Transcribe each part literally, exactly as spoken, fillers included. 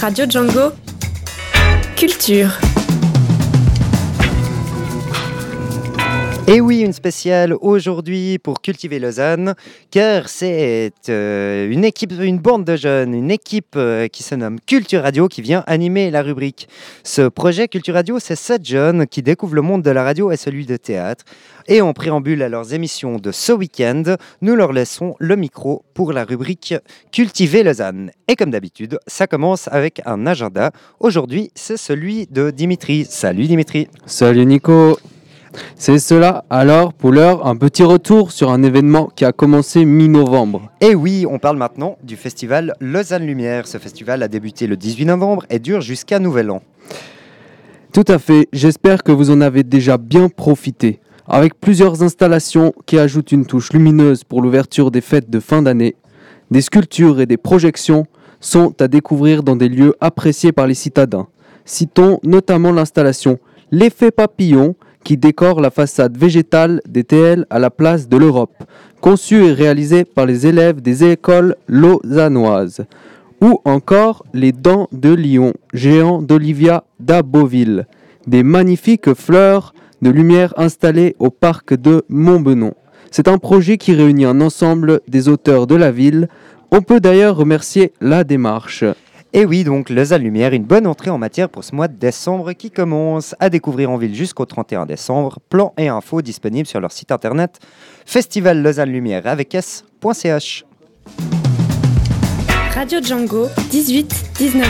Radio Django. Culture. Et oui, une spéciale aujourd'hui pour Cultiver Lausanne, car c'est euh, une équipe, une bande de jeunes, une équipe euh, qui se nomme Culture Radio qui vient animer la rubrique. Ce projet Culture Radio, c'est sept jeunes qui découvrent le monde de la radio et celui de théâtre. Et en préambule à leurs émissions de ce week-end, nous leur laissons le micro pour la rubrique Cultiver Lausanne. Et comme d'habitude, ça commence avec un agenda. Aujourd'hui, c'est celui de Dimitri. Salut Dimitri. Salut Nico. C'est cela, alors pour l'heure, un petit retour sur un événement qui a commencé mi-novembre. Et oui, on parle maintenant du festival Lausanne Lumière. Ce festival a débuté le dix-huit novembre et dure jusqu'à Nouvel An. Tout à fait, j'espère que vous en avez déjà bien profité. Avec plusieurs installations qui ajoutent une touche lumineuse pour l'ouverture des fêtes de fin d'année, des sculptures et des projections sont à découvrir dans des lieux appréciés par les citadins. Citons notamment l'installation L'effet papillon, qui décore la façade végétale des T L à la place de l'Europe, conçue et réalisée par les élèves des écoles lausannoises. Ou encore les Dents de Lion, géants d'Olivia d'Aboville, des magnifiques fleurs de lumière installées au parc de Montbenon. C'est un projet qui réunit un ensemble des auteurs de la ville. On peut d'ailleurs remercier la démarche. Et oui, donc Lausanne Lumière, une bonne entrée en matière pour ce mois de décembre qui commence à découvrir en ville jusqu'au trente et un décembre. Plans et infos disponibles sur leur site internet festival lausanne lumière avec s point c h. Radio Django, dix-huit à dix-neuf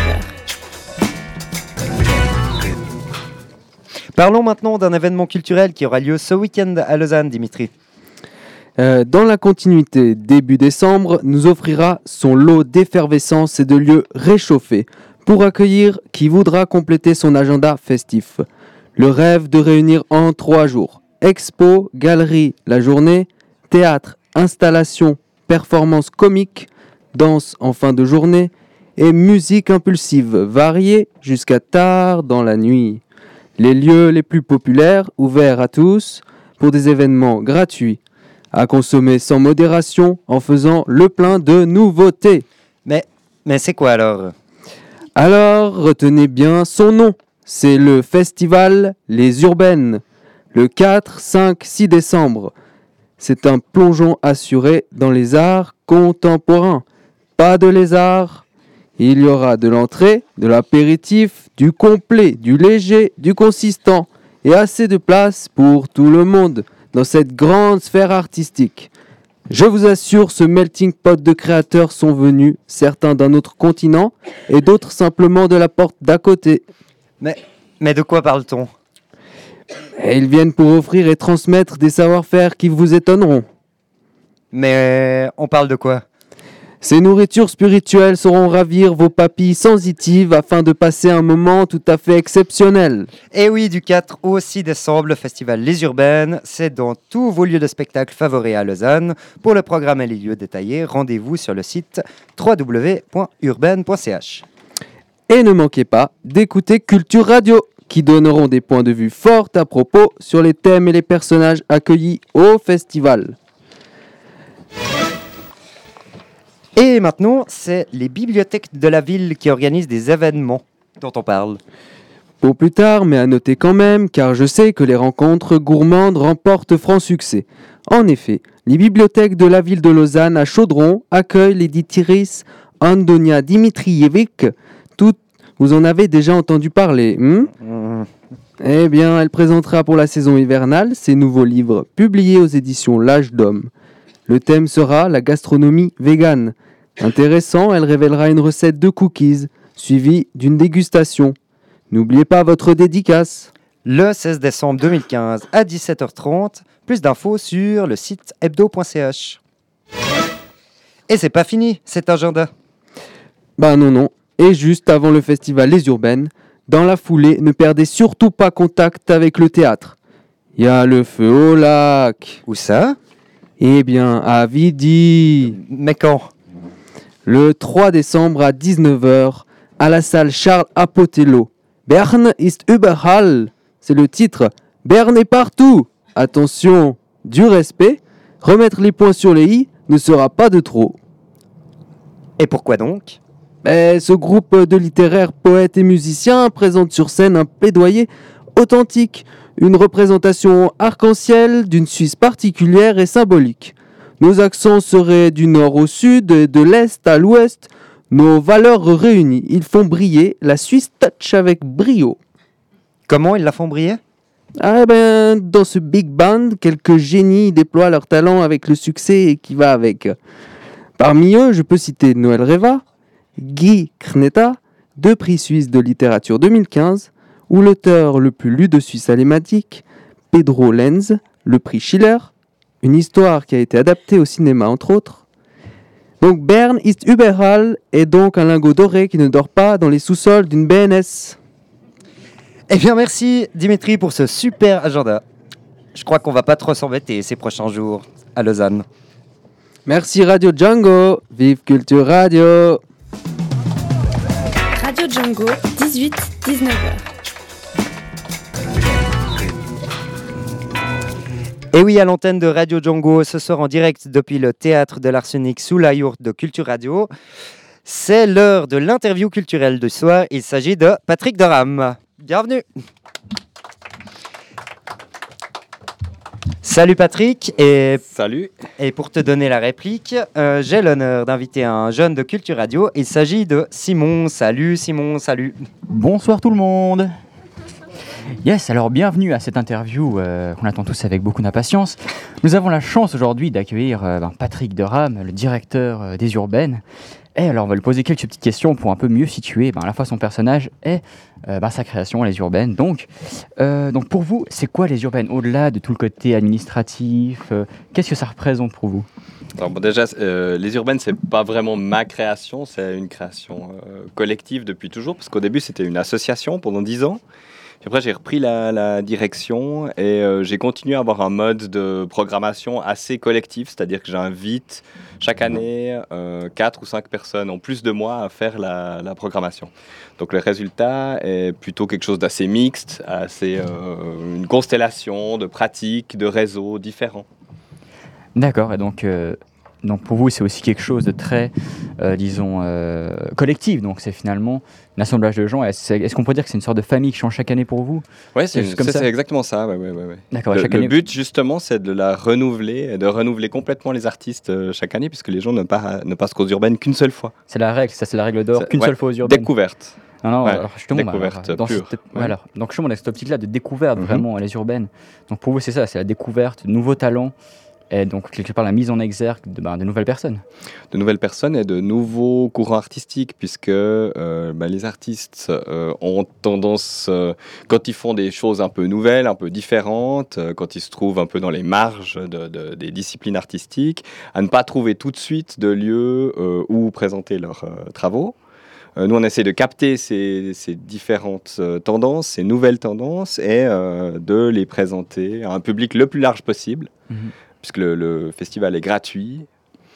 heures. Parlons maintenant d'un événement culturel qui aura lieu ce week-end à Lausanne, Dimitri. Euh, dans la continuité, début décembre nous offrira son lot d'effervescence et de lieux réchauffés pour accueillir qui voudra compléter son agenda festif. Le rêve de réunir en trois jours expo, galerie la journée, théâtre, installation, performance comique, danse en fin de journée et musique impulsive variée jusqu'à tard dans la nuit. Les lieux les plus populaires, ouverts à tous, pour des événements gratuits, à consommer sans modération en faisant le plein de nouveautés. Mais, mais c'est quoi alors ? Alors, retenez bien son nom. C'est le festival Les Urbaines, le quatre, cinq, six décembre. C'est un plongeon assuré dans les arts contemporains. Pas de lézard. Il y aura de l'entrée, de l'apéritif, du complet, du léger, du consistant et assez de place pour tout le monde dans cette grande sphère artistique. Je vous assure, ce melting pot de créateurs sont venus, certains d'un autre continent et d'autres simplement de la porte d'à côté. Mais, mais de quoi parle-t-on ? Et ils viennent pour offrir et transmettre des savoir-faire qui vous étonneront. Mais on parle de quoi ? Ces nourritures spirituelles sauront ravir vos papilles sensitives afin de passer un moment tout à fait exceptionnel. Et oui, du quatre au six décembre, le festival Les Urbaines, c'est dans tous vos lieux de spectacle favoris à Lausanne. Pour le programme et les lieux détaillés, rendez-vous sur le site w w w point urbaine point c h. Et ne manquez pas d'écouter Culture Radio, qui donneront des points de vue forts à propos sur les thèmes et les personnages accueillis au festival. Et maintenant, c'est les bibliothèques de la ville qui organisent des événements dont on parle. Pour plus tard, mais à noter quand même, car je sais que les rencontres gourmandes remportent franc succès. En effet, les bibliothèques de la ville de Lausanne à Chaudron accueillent l'éditrice Andonia Dimitrijevic. Toutes, vous en avez déjà entendu parler, hmm Mmh. Eh bien, elle présentera pour la saison hivernale ses nouveaux livres publiés aux éditions L'Âge d'Homme. Le thème sera la gastronomie végane. Intéressant, elle révélera une recette de cookies, suivie d'une dégustation. N'oubliez pas votre dédicace. Le seize décembre deux mille quinze à dix-sept heures trente, plus d'infos sur le site hebdo point c h. Et c'est pas fini, cet agenda. Bah non, non. Et juste avant le festival Les Urbaines, dans la foulée, ne perdez surtout pas contact avec le théâtre. Il y a le feu au lac. Où ça ? Eh bien, à Vidi. Mais quand ? Le trois décembre à dix-neuf heures, à la salle Charles Apotello. Bern ist überall. C'est le titre. Bern est partout. Attention, du respect. Remettre les points sur les i ne sera pas de trop. Et pourquoi donc ? Ben, ce groupe de littéraires, poètes et musiciens présente sur scène un plaidoyer authentique, une représentation arc-en-ciel d'une Suisse particulière et symbolique. Nos accents seraient du nord au sud et de l'est à l'ouest. Nos valeurs réunies, ils font briller la Suisse touch avec brio. Comment ils la font briller ? Ah ben, dans ce big band, quelques génies déploient leur talent avec le succès qui va avec. Parmi eux, je peux citer Noël Reva, Guy Krneta, deux prix suisses de littérature deux mille quinze, ou l'auteur le plus lu de Suisse alématique, Pedro Lenz, le prix Schiller, une histoire qui a été adaptée au cinéma entre autres. Donc Bern ist überall est donc un lingot doré qui ne dort pas dans les sous-sols d'une B N S. Eh bien, merci Dimitri pour ce super agenda. Je crois qu'on va pas trop s'embêter ces prochains jours à Lausanne. Merci Radio Django, vive Culture Radio. Radio Django, dix-huit dix-neuf heures. Et oui, à l'antenne de Radio Django, ce soir en direct depuis le théâtre de l'Arsenic sous la yourte de Culture Radio. C'est l'heure de l'interview culturelle du soir. Il s'agit de Patrick Doram. Bienvenue. Salut Patrick. Et, Salut. Et pour te donner la réplique, euh, j'ai l'honneur d'inviter un jeune de Culture Radio. Il s'agit de Simon. Salut Simon, salut. Bonsoir tout le monde. Yes, alors bienvenue à cette interview euh, qu'on attend tous avec beaucoup d'impatience. Nous avons la chance aujourd'hui d'accueillir euh, ben, Patrick Doram, le directeur euh, des Urbaines. Et alors on va lui poser quelques petites questions pour un peu mieux situer ben, à la fois son personnage et euh, ben, sa création, les Urbaines. Donc, euh, donc pour vous, c'est quoi les Urbaines ? Au-delà de tout le côté administratif, euh, qu'est-ce que ça représente pour vous ? Alors bon, déjà, euh, les Urbaines, c'est pas vraiment ma création, c'est une création euh, collective depuis toujours, parce qu'au début c'était une association pendant dix ans. Puis après, j'ai repris la, la direction et euh, j'ai continué à avoir un mode de programmation assez collectif, c'est-à-dire que j'invite chaque année euh, quatre ou cinq personnes en plus de moi à faire la, la programmation. Donc le résultat est plutôt quelque chose d'assez mixte, assez, euh, une constellation de pratiques, de réseaux différents. D'accord, et donc, euh, donc pour vous, c'est aussi quelque chose de très, euh, disons, euh, collectif. Donc c'est finalement un assemblage de gens. Est-ce, est-ce qu'on pourrait dire que c'est une sorte de famille qui change chaque année pour vous ? Oui, c'est, c'est, comme c'est, ça. c'est exactement ça. Ouais, ouais, ouais, ouais. D'accord, le, chaque le année... but, justement, c'est de la renouveler, et de renouveler complètement les artistes euh, chaque année, puisque les gens ne, par, ne passent qu'aux Urbaines qu'une seule fois. C'est la règle, ça c'est la règle d'or, c'est, qu'une ouais, seule fois aux Urbaines. Découverte. Non, non, ouais, alors justement, découverte bah, dans pure. Cette, ouais. voilà. Donc justement, dans cette optique-là de découverte, Mm-hmm. vraiment, les Urbaines. Donc pour vous, c'est ça, c'est la découverte de nouveaux talents et donc quelque part la mise en exergue de, ben, de nouvelles personnes. De nouvelles personnes et de nouveaux courants artistiques, puisque euh, bah, les artistes euh, ont tendance, euh, quand ils font des choses un peu nouvelles, un peu différentes, euh, quand ils se trouvent un peu dans les marges de, de, des disciplines artistiques, à ne pas trouver tout de suite de lieu euh, où présenter leurs euh, travaux. Euh, nous, on essaie de capter ces, ces différentes euh, tendances, ces nouvelles tendances, et euh, de les présenter à un public le plus large possible. Mm-hmm. Puisque le, le festival est gratuit.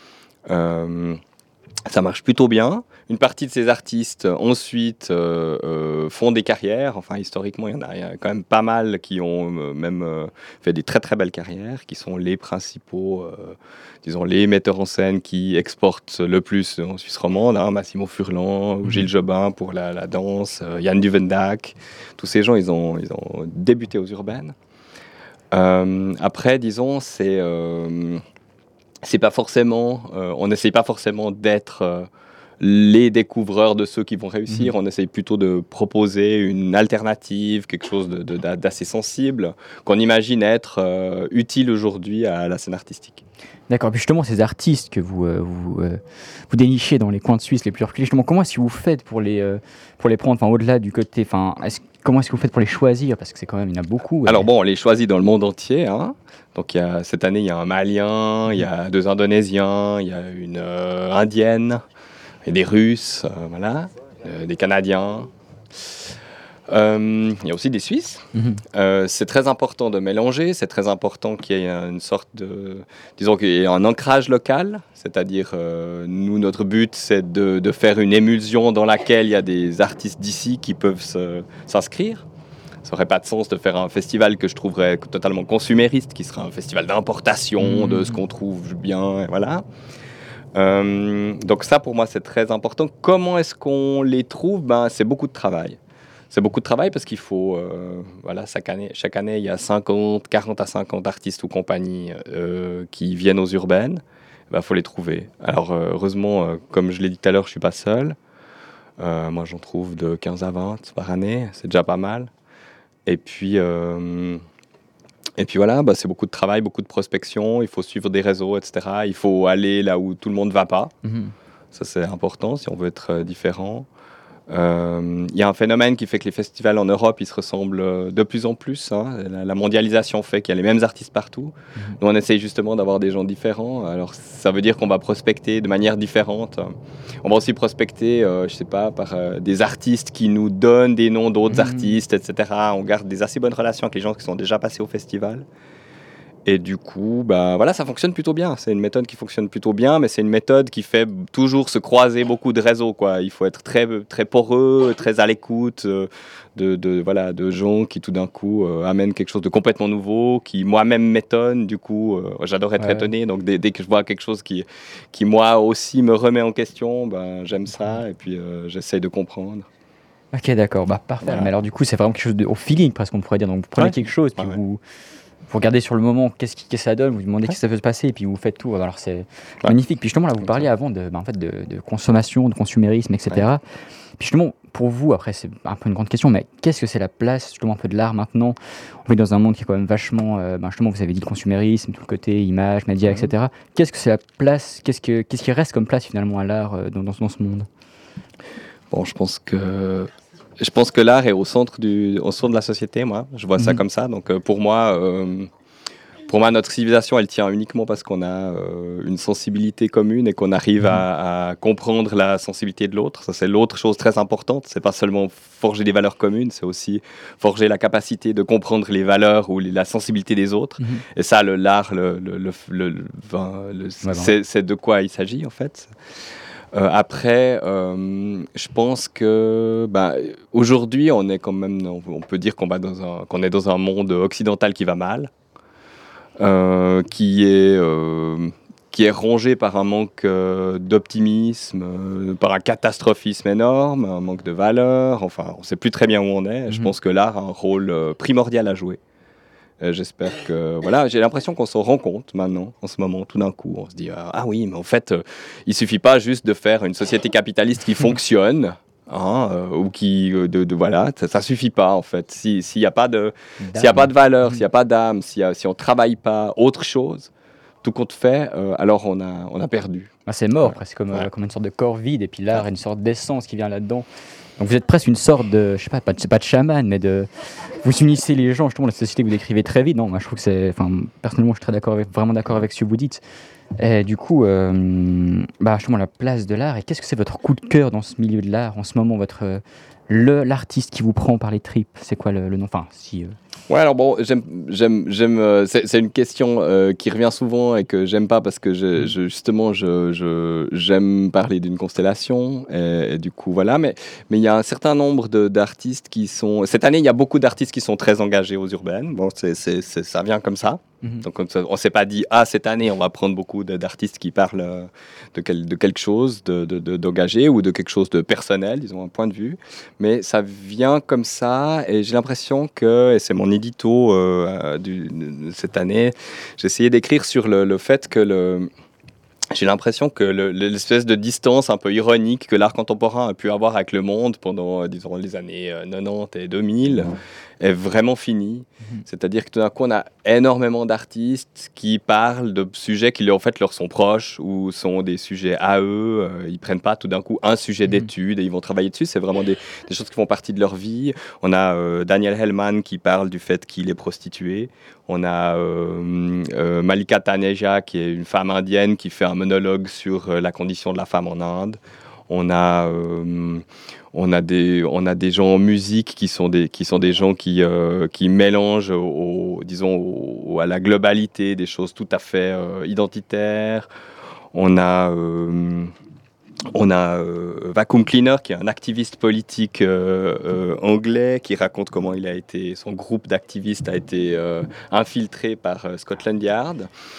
Euh, ça marche plutôt bien. Une partie de ces artistes, ensuite, euh, euh, font des carrières. Enfin, historiquement, il y en a, il y a quand même pas mal qui ont euh, même euh, fait des très, très belles carrières, qui sont les principaux, euh, disons, les metteurs en scène qui exportent le plus en Suisse romande. Hein, Massimo Furlan, ou Gilles Jobin pour la, la danse, euh, Yann Duvendak. Tous ces gens, ils ont, ils ont débuté aux Urbaines. Euh, après, disons, c'est, euh, c'est pas forcément, euh, on n'essaye pas forcément d'être euh, les découvreurs de ceux qui vont réussir. Mmh. On essaye plutôt de proposer une alternative, quelque chose de, de, d'assez sensible, qu'on imagine être euh, utile aujourd'hui à la scène artistique. D'accord, puis justement, ces artistes que vous, euh, vous, euh, vous dénichez dans les coins de Suisse les plus reculés, justement, comment est-ce que vous faites pour les, euh, pour les prendre, enfin, au-delà du côté, enfin, est-ce, comment est-ce que vous faites pour les choisir ? Parce que c'est quand même, il y en a beaucoup. Alors bon, on les choisit dans le monde entier, hein. Donc il y a, cette année, il y a un Malien, il y a deux Indonésiens, il y a une euh, Indienne, et des Russes, euh, voilà, euh, des Canadiens. Euh, il y a aussi des Suisses. Mmh. Euh, c'est très important de mélanger, c'est très important qu'il y ait une sorte de, disons qu'il y ait un ancrage local, c'est-à-dire euh, nous, notre but, c'est de, de faire une émulsion dans laquelle il y a des artistes d'ici qui peuvent se, s'inscrire. Ça n'aurait pas de sens de faire un festival que je trouverais totalement consumériste, qui serait un festival d'importation mmh. de ce qu'on trouve bien, et voilà. Euh, donc ça, pour moi, c'est très important. Comment est-ce qu'on les trouve? Ben, c'est beaucoup de travail. C'est beaucoup de travail parce qu'il faut, euh, voilà, chaque année, chaque année, il y a cinquante, quarante à cinquante artistes ou compagnies euh, qui viennent aux urbaines. Il ben, faut les trouver. Alors, euh, heureusement, euh, comme je l'ai dit tout à l'heure, je ne suis pas seul. Euh, moi, j'en trouve de quinze à vingt par année. C'est déjà pas mal. Et puis, euh, et puis voilà, bah, c'est beaucoup de travail, beaucoup de prospection. Il faut suivre des réseaux, et cetera. Il faut aller là où tout le monde ne va pas. Mmh. Ça, c'est important si on veut être euh, différent. Il euh, y a un phénomène qui fait que les festivals en Europe, ils se ressemblent de plus en plus. Hein. La, la mondialisation fait qu'il y a les mêmes artistes partout. Mmh. Nous, on essaye justement d'avoir des gens différents. Alors, ça veut dire qu'on va prospecter de manière différente. On va aussi prospecter, euh, je sais pas, par euh, des artistes qui nous donnent des noms d'autres mmh. artistes, et cetera. On garde des assez bonnes relations avec les gens qui sont déjà passés au festival. Et du coup, bah, voilà, ça fonctionne plutôt bien. C'est une méthode qui fonctionne plutôt bien, mais c'est une méthode qui fait toujours se croiser beaucoup de réseaux, quoi. Il faut être très, très poreux, très à l'écoute euh, de, de, voilà, de gens qui, tout d'un coup, euh, amènent quelque chose de complètement nouveau, qui moi-même m'étonne. Du coup, euh, j'adore être ouais. étonné. Donc, dès, dès que je vois quelque chose qui, qui, moi aussi, me remet en question, bah, j'aime ça et puis euh, j'essaye de comprendre. Ok, d'accord. Bah, parfait. Voilà. Mais alors, du coup, c'est vraiment quelque chose de, au feeling, presque, on pourrait dire. Donc, vous prenez ouais. quelque chose, puis ah, vous... Ouais. Vous regardez sur le moment qu'est-ce que ça donne, vous demandez ouais. qu'est-ce que ça peut se passer, et puis vous faites tout. Alors c'est ouais. magnifique. Puis justement, là, vous parliez avant de, bah, en fait, de, de consommation, de consumérisme, et cetera. Ouais. Puis justement, pour vous, après, c'est un peu une grande question, mais qu'est-ce que c'est la place justement un peu de l'art maintenant? On vit dans un monde qui est quand même vachement, euh, bah, justement, vous avez dit le consumérisme, tout le côté images, médias, ouais. et cetera. Qu'est-ce que c'est la place, qu'est-ce, que, qu'est-ce qui reste comme place finalement à l'art euh, dans, dans, dans ce monde? Bon, je pense que... Je pense que l'art est au centre, du, au centre de la société, moi. Je vois mmh. ça comme ça. Donc, euh, pour moi, euh, pour moi, notre civilisation, elle tient uniquement parce qu'on a euh, une sensibilité commune et qu'on arrive mmh. à, à comprendre la sensibilité de l'autre. Ça, c'est l'autre chose très importante. C'est pas seulement forger des valeurs communes, c'est aussi forger la capacité de comprendre les valeurs ou les, la sensibilité des autres. Mmh. Et ça, le, l'art, le, le, le, le, le, le, ouais, c'est, c'est de quoi il s'agit, en fait. Euh, après, euh, je pense que bah, aujourd'hui, on est quand même, on peut dire qu'on, va dans un, qu'on est dans un monde occidental qui va mal, euh, qui est euh, qui est rongé par un manque euh, d'optimisme, euh, par un catastrophisme énorme, un manque de valeur. Enfin, on ne sait plus très bien où on est. Mm-hmm. Je pense que l'art a un rôle euh, primordial à jouer. Euh, j'espère que... Voilà, j'ai l'impression qu'on s'en rend compte maintenant, en ce moment, tout d'un coup. On se dit, euh, ah oui, mais en fait, euh, il ne suffit pas juste de faire une société capitaliste qui fonctionne, hein, euh, ou qui... Euh, de, de, voilà, ça ne suffit pas, en fait. Si, s'il n'y a pas de, s'il y a pas de valeur, mmh. s'il n'y a pas d'âme, si, si on ne travaille pas autre chose, tout compte fait, euh, alors on a, on a perdu. Ah, c'est mort, ouais. presque comme, ouais. euh, comme une sorte de corps vide, et puis l'art est une sorte d'essence qui vient là-dedans. Donc vous êtes presque une sorte de, je sais pas, pas de, pas de chaman, mais de, vous unissez les gens. Justement, la société que vous décrivez très vite. Non, moi je trouve que c'est, enfin, personnellement, je suis très d'accord avec, vraiment d'accord avec ce que vous dites. Et du coup, euh, bah justement la place de l'art. Et qu'est-ce que c'est votre coup de cœur dans ce milieu de l'art en ce moment, votre le l'artiste qui vous prend par les tripes? C'est quoi le, le nom? Enfin, si. Euh... Ouais, alors bon, j'aime, j'aime, j'aime. Euh, c'est, c'est une question euh, qui revient souvent et que j'aime pas parce que je, je, justement, je, je, j'aime parler d'une constellation et, et du coup, voilà. Mais, mais il y a un certain nombre de, d'artistes qui sont. Cette année, il y a beaucoup d'artistes qui sont très engagés aux urbaines. Bon, c'est, c'est, c'est, ça vient comme ça. Mm-hmm. Donc, on ne s'est pas dit ah cette année, on va prendre beaucoup de, d'artistes qui parlent de, quel, de quelque chose de, de, de, d'engagé ou de quelque chose de personnel, disons un point de vue. Mais ça vient comme ça et j'ai l'impression que, et c'est mon édito euh, du, de cette année, j'ai essayé d'écrire sur le, le fait que le, j'ai l'impression que le, l'espèce de distance un peu ironique que l'art contemporain a pu avoir avec le monde pendant, disons, les années quatre-vingt-dix et deux mille est vraiment finie. Mmh. C'est-à-dire que tout d'un coup, on a énormément d'artistes qui parlent de sujets qui en fait leur sont proches ou sont des sujets à eux. Euh, ils ne prennent pas tout d'un coup un sujet mmh. d'étude et ils vont travailler dessus. C'est vraiment des, des choses qui font partie de leur vie. On a euh, Daniel Hellman qui parle du fait qu'il est prostitué. On a euh, euh, Malika Taneja qui est une femme indienne qui fait un monologue sur euh, la condition de la femme en Inde. On a, euh, on a des, on a des gens en musique qui sont des, qui sont des gens qui, euh, qui mélangent, au, au, disons, au, à la globalité des choses tout à fait euh, identitaires. On a, euh, on a euh, Vacuum Cleaner qui est un activiste politique euh, euh, anglais qui raconte comment il a été, son groupe d'activistes a été euh, infiltré par euh, Scotland Yard.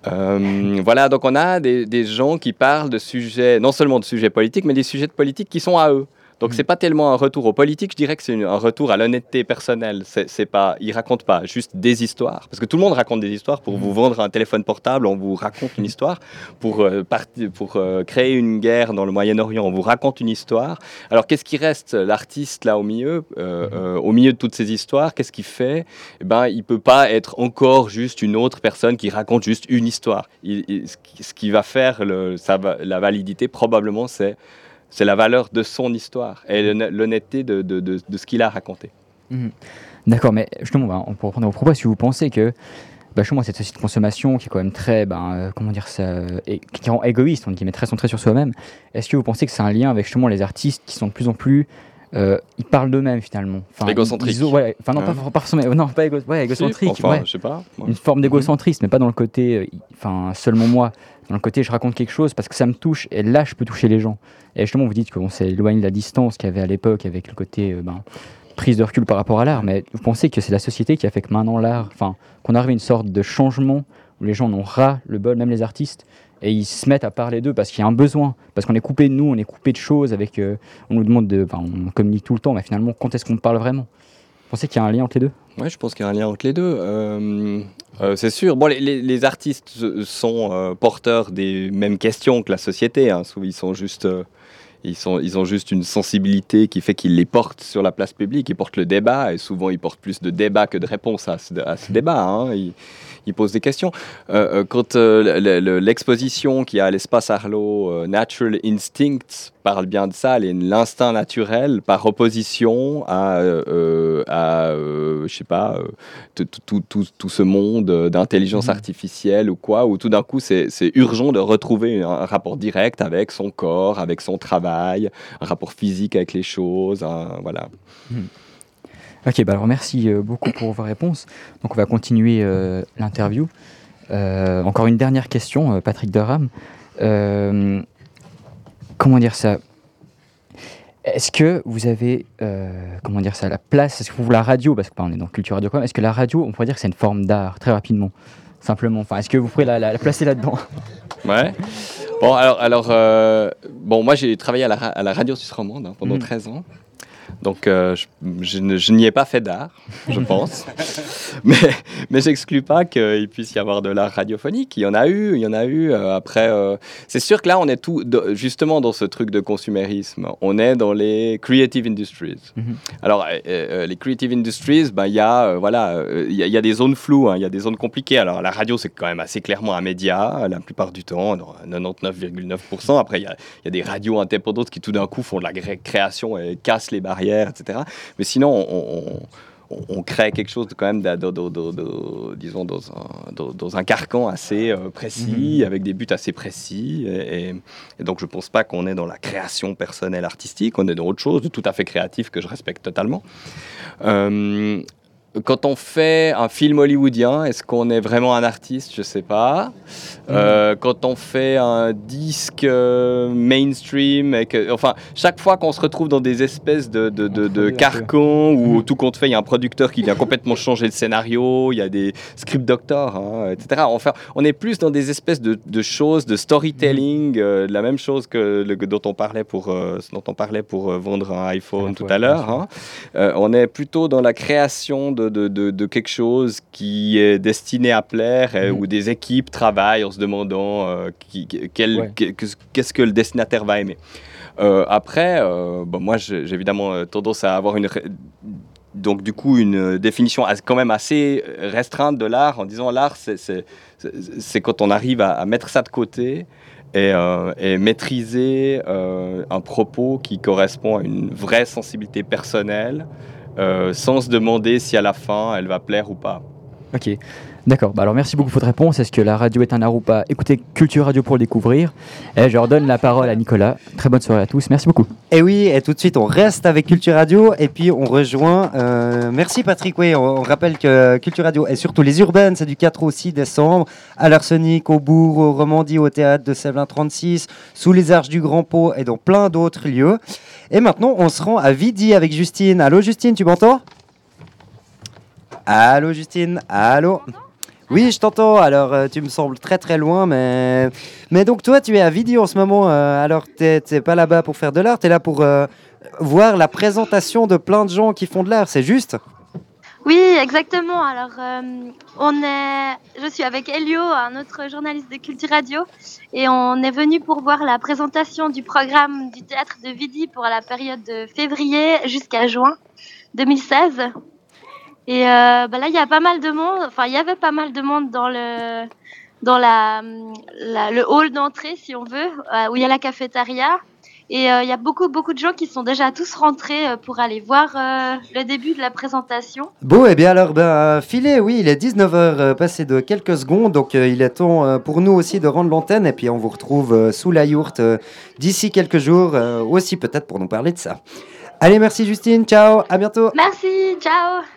Euh, voilà, donc on a des, des gens qui parlent de sujets, non seulement de sujets politiques, mais des sujets de politique qui sont à eux. Donc mmh. c'est pas tellement un retour aux politiques, je dirais que c'est une, un retour à l'honnêteté personnelle. C'est, c'est pas, ils racontent pas juste des histoires, parce que tout le monde raconte des histoires. Pour mmh. vous vendre un téléphone portable, on vous raconte une histoire. Pour euh, parti, pour euh, créer une guerre dans le Moyen-Orient, on vous raconte une histoire. Alors qu'est-ce qui reste, l'artiste là au milieu, euh, mmh. euh, au milieu de toutes ces histoires, qu'est-ce qu'il fait ? Eh ben, il peut pas être encore juste une autre personne qui raconte juste une histoire. Il, il, ce qui va faire le, ça va, la validité, probablement, c'est C'est la valeur de son histoire et l'honnêteté de, de, de, de ce qu'il a raconté. Mmh. D'accord, mais justement, bah, on peut reprendre vos propos. Si vous pensez que bah, chez moi, cette société de consommation qui est quand même très, ben, euh, comment dire ça, et, qui rend égoïste, on dit, mais très centré sur soi-même, est-ce que vous pensez que c'est un lien avec justement les artistes qui sont de plus en plus. Euh, ils parlent d'eux-mêmes finalement. Enfin, égocentrique. Ils, ils, ouais, enfin non, hein. pas, pas, pas, non, pas égo, ouais, égocentrique. Si, enfin, ouais. je sais pas. Ouais. Une forme d'égocentrisme, mais pas dans le côté, enfin euh, seulement moi. Dans le côté, je raconte quelque chose parce que ça me touche et là, je peux toucher les gens. Et justement, vous dites qu'on s'est éloigné de la distance qu'il y avait à l'époque avec le côté euh, ben, prise de recul par rapport à l'art. Mais vous pensez que c'est la société qui a fait que maintenant l'art, enfin, qu'on arrive à une sorte de changement où les gens en ont ras le bol, même les artistes, et ils se mettent à parler d'eux parce qu'il y a un besoin, parce qu'on est coupé de nous, on est coupé de choses, avec, euh, on nous demande de, enfin, on communique tout le temps, mais finalement, quand est-ce qu'on parle vraiment ? Vous pensez qu'il y a un lien entre les deux ? Oui, je pense qu'il y a un lien entre les deux. Euh, euh, c'est sûr. Bon, les, les, les artistes sont euh, porteurs des mêmes questions que la société. Hein. Ils sont juste, euh, ils sont, ils ont juste une sensibilité qui fait qu'ils les portent sur la place publique. Ils portent le débat et souvent ils portent plus de débat que de réponses à ce, à ce débat. Hein. Ils, ils posent des questions. Euh, quand euh, le, le, l'exposition qui a à l'espace Arlo, euh, Natural Instincts, parle bien de ça, l'instinct naturel par opposition à, euh, à euh, je sais pas, euh, tout, tout, tout, tout ce monde d'intelligence mmh. artificielle ou quoi, où tout d'un coup c'est, c'est urgent de retrouver un, un rapport direct avec son corps, avec son travail, un rapport physique avec les choses, hein, voilà. Mmh. Ok, bah alors merci beaucoup pour vos réponses. Donc on va continuer euh, l'interview. Euh, encore une dernière question, euh, Patrick Derame. Euh, comment dire ça ? Est-ce que vous avez, euh, comment dire ça, la place, est-ce que vous la radio, parce que bah, on est dans Culture Radio quand même, est-ce que la radio, on pourrait dire que c'est une forme d'art, très rapidement, simplement. Enfin, est-ce que vous pourrez la, la, la placer là-dedans ? Ouais. Bon, alors, alors euh, bon, moi j'ai travaillé à la, à la radio suisse romande hein, pendant mmh. treize ans. Donc, euh, je, je, je n'y ai pas fait d'art, je pense. mais mais j'exclus pas qu'il puisse y avoir de l'art radiophonique. Il y en a eu, il y en a eu. Euh, après, euh, c'est sûr que là, on est tout, de, justement dans ce truc de consumérisme. On est dans les creative industries. Mm-hmm. Alors, euh, euh, les creative industries, ben, y a, euh, voilà, il y, y a des zones floues, il hein, y a des zones compliquées. Alors, la radio, c'est quand même assez clairement un média, la plupart du temps, quatre-vingt-dix-neuf virgule neuf pour cent. Après, il y a, y a des radios indépendantes qui, tout d'un coup, font de la création et cassent les barrières, et cetera. Mais sinon, on, on, on crée quelque chose de, quand même, de, de, de, de, de, disons, dans un, de, dans un carcan assez euh, précis, mmh. avec des buts assez précis. Et, et, et donc, je ne pense pas qu'on est dans la création personnelle artistique. On est dans autre chose de tout à fait créatif que je respecte totalement. Euh, Quand on fait un film hollywoodien, est-ce qu'on est vraiment un artiste ? Je ne sais pas. Mmh. Euh, quand on fait un disque euh, mainstream, et que, enfin, chaque fois qu'on se retrouve dans des espèces de, de, de, de carcans où mmh. tout compte fait, il y a un producteur qui vient complètement changer le scénario, il y a des script doctors, hein, et cetera. Enfin, on est plus dans des espèces de, de choses, de storytelling, euh, de la même chose que le, dont on parlait pour, euh, dont on parlait pour euh, vendre un iPhone ah, tout ouais, à l'heure. Hein. Euh, on est plutôt dans la création de De, de, de quelque chose qui est destiné à plaire et mmh. où des équipes travaillent en se demandant euh, qui, quel, ouais. qu'est-ce que le destinataire va aimer. Euh, après, euh, bon, moi j'ai, j'ai évidemment tendance à avoir une, donc du coup une définition quand même assez restreinte de l'art en disant l'art c'est, c'est, c'est, c'est quand on arrive à, à mettre ça de côté et, euh, et maîtriser euh, un propos qui correspond à une vraie sensibilité personnelle. Euh, sans se demander si à la fin elle va plaire ou pas. Ok, d'accord. Bah alors merci beaucoup pour votre réponse. Est-ce que la radio est un art ou pas ? Écoutez Culture Radio pour le découvrir. Et je redonne la parole à Nicolas. Très bonne soirée à tous. Merci beaucoup. Et oui, et tout de suite on reste avec Culture Radio et puis on rejoint. Euh, merci Patrick. Oui, on, on rappelle que Culture Radio et surtout les urbaines, c'est du quatre au six décembre à l'Arsenic, au Bourg, au Romandie, au théâtre de Sèvres trente-six, sous les Arches du Grand Pot et dans plein d'autres lieux. Et maintenant, on se rend à Vidi avec Justine. Allô Justine, tu m'entends ? Allô Justine, allô ? Oui, je t'entends. Alors, euh, tu me sembles très très loin, mais... Mais donc, toi, tu es à Vidi en ce moment. euh, alors, tu n'es pas là-bas pour faire de l'art, tu es là pour euh, voir la présentation de plein de gens qui font de l'art, c'est juste? Oui, exactement. Alors, euh, on est, je suis avec Elio, un autre journaliste de Culture Radio, et on est venu pour voir la présentation du programme du théâtre de Vidi pour la période de février jusqu'à juin deux mille seize. Et euh, bah là, il y a pas mal de monde. Enfin, il y avait pas mal de monde dans le dans la, la le hall d'entrée, si on veut, euh, où il y a la cafétéria. Et euh, il y a beaucoup, beaucoup de gens qui sont déjà tous rentrés euh, pour aller voir euh, le début de la présentation. Bon, eh bien alors, ben, filez, oui, il est dix-neuf heures euh, passé de quelques secondes, donc euh, il est temps euh, pour nous aussi de rendre l'antenne, et puis on vous retrouve euh, sous la yourte euh, d'ici quelques jours, euh, aussi peut-être pour nous parler de ça. Allez, merci Justine, ciao, à bientôt. Merci, ciao.